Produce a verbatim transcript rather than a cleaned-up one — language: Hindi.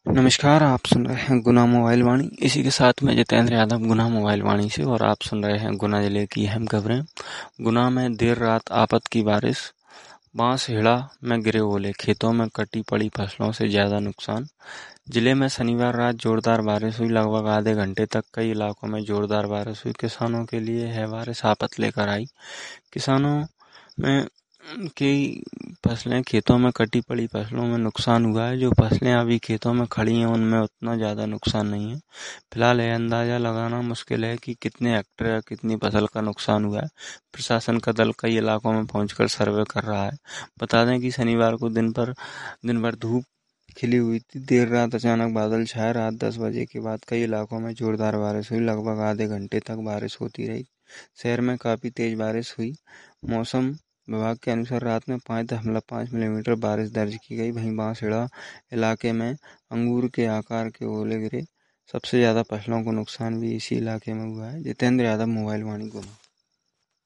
नमस्कार, आप सुन रहे हैं गुना मोबाइल वाणी। इसी के साथ मैं जितेंद्र यादव गुना मोबाइल वाणी से, और आप सुन रहे हैं गुना जिले की अहम खबरें। गुना में देर रात आफत की बारिश, बांसहेड़ा में गिरे ओले, खेतों में कटी पड़ी फसलों से ज्यादा नुकसान। जिले में शनिवार रात जोरदार बारिश हुई। लगभग आधे घंटे तक कई इलाकों में जोरदार बारिश हुई। किसानों के लिए है बारिश आफत लेकर आई। किसानों में की फसलें खेतों में कटी पड़ी फसलों में नुकसान हुआ है। जो फसलें अभी खेतों में खड़ी हैं उनमें उतना ज़्यादा नुकसान नहीं है। फिलहाल यह अंदाज़ा लगाना मुश्किल है कि कितने हेक्टेयर या कितनी फसल का नुकसान हुआ है। प्रशासन का दल कई इलाकों में पहुंचकर सर्वे कर रहा है। बता दें कि शनिवार को दिन पर दिन भर धूप खिली हुई थी। देर रात अचानक बादल छाए। रात दस बजे के बाद कई इलाकों में जोरदार बारिश हुई। लगभग आधे घंटे तक बारिश होती रही। शहर में काफ़ी तेज बारिश हुई। मौसम विभाग के अनुसार रात में पाँच दशमलव पाँच मिलीमीटर बारिश दर्ज की गई। वहीं बांसहेड़ा इलाके में अंगूर के आकार के ओले गिरे। सबसे ज्यादा फसलों को नुकसान भी इसी इलाके में हुआ है। जितेंद्र यादव, मोबाइल वाणी, गुना।